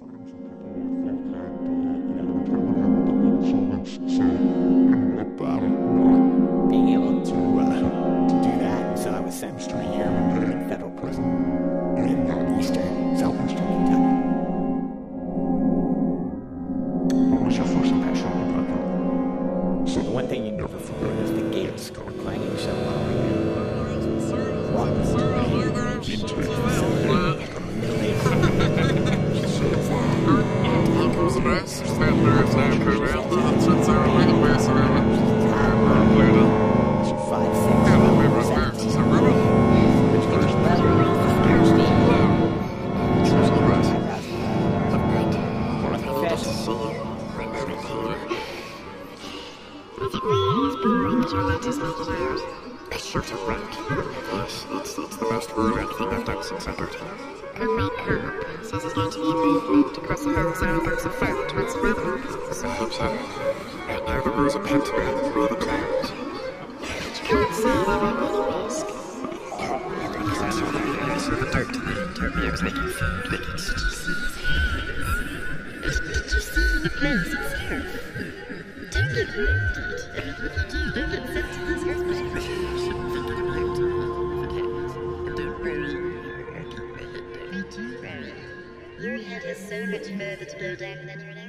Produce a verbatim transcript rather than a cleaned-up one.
So, about not being able to, uh, to do that, so I was sentenced to a year and put in federal prison in uh, eastern, southeastern Kentucky. What was your first impression of the brother? So the one thing you never forget is the gates go clanging so loud. Walking into the facility, Yes, it's, it's the most ruined thing I've done since I got here. Good week, Cop. Says there's going to be a movement across the whole zone that's a fact once the weather opens. I hope so. Right now the rules are pentagram and rather clouds. You can't say there ain't any risk. Because I saw that, I saw the dirt and they told me I was making food, making cities. Did you see the place itself? Don't get wounded. Don't get sent to this earthquake. Your head has so much further to go down than your